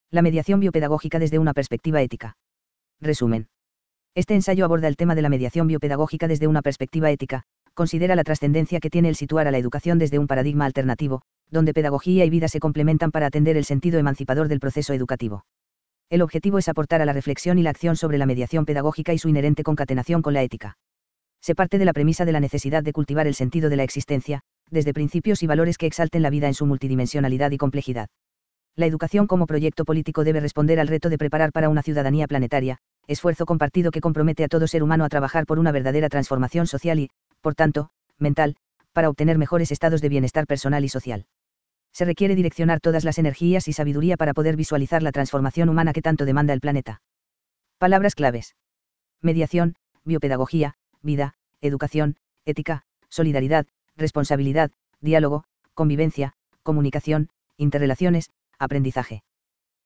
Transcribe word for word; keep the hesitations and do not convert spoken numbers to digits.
La mediación biopedagógica desde una perspectiva ética. Resumen. Este ensayo aborda el tema de la mediación biopedagógica desde una perspectiva ética, considera la trascendencia que tiene el situar a la educación desde un paradigma alternativo, donde pedagogía y vida se complementan para atender el sentido emancipador del proceso educativo. El objetivo es aportar a la reflexión y la acción sobre la mediación pedagógica y su inherente concatenación con la ética. Se parte de la premisa de la necesidad de cultivar el sentido de la existencia, desde principios y valores que exalten la vida en su multidimensionalidad y complejidad. La educación como proyecto político debe responder al reto de preparar para una ciudadanía planetaria, esfuerzo compartido que compromete a todo ser humano a trabajar por una verdadera transformación social y, por tanto, mental, para obtener mejores estados de bienestar personal y social. Se requiere direccionar todas las energías y sabiduría para poder visualizar la transformación humana que tanto demanda el planeta. Palabras claves. Mediación, biopedagogía, vida, educación, ética, solidaridad, responsabilidad, diálogo, convivencia, comunicación, interrelaciones, aprendizaje.